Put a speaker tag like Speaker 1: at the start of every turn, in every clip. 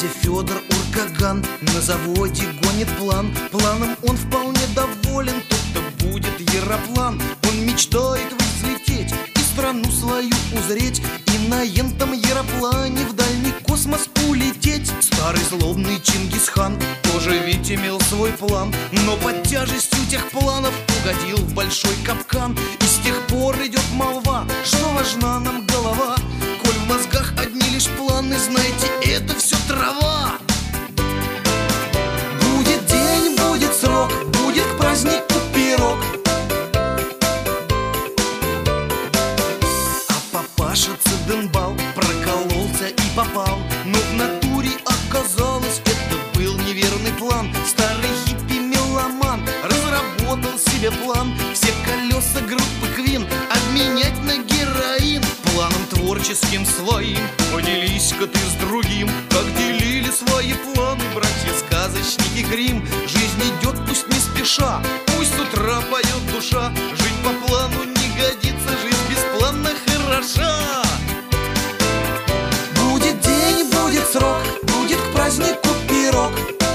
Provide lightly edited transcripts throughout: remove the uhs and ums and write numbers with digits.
Speaker 1: Дядя Федор уркаган на заводе гонит план. Планом он вполне доволен, тот-то будет яроплан. Он мечтает взлететь и страну свою узреть, и на ентом яроплане в дальний космос улететь. Старый злобный Чингисхан тоже ведь имел свой план, но под тяжестью тех планов угодил в большой капкан. И с тех пор идет молва, что важна нам голова. Коль в мозгах одни лишь планы, знайте, это все трава. Будет день, будет срок, будет к празднику пирог. А папаша Циденбал прокололся и попал, но в натуре оказалось, это был неверный план. Старый хиппи-меломан разработал себе план все колеса группы Квин обменять на героин. Планом творческим своим поделись-ка ты с другим, как делили свои планы братья-сказочники Гримм. Жизнь идет пусть не спеша, пусть с утра поет душа. Жить по плану не годится, жизнь без плана хороша. Будет день, будет срок, будет к празднику пирог.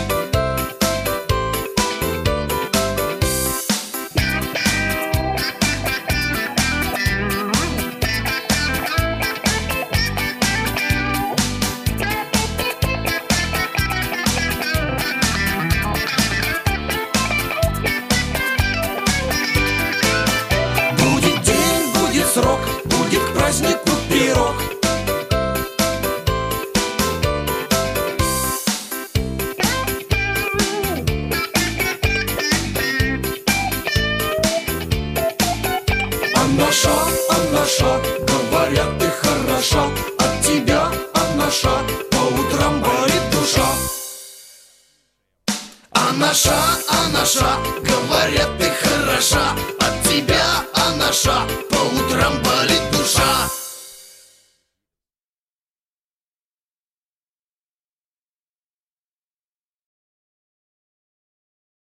Speaker 1: Срок, будет к празднику пирог. Анаша, говорят, ты хороша, от тебя, Анаша, по утрам болит душа. Анаша, говорят, ты хороша, от тебя, Анаша, по утрам болит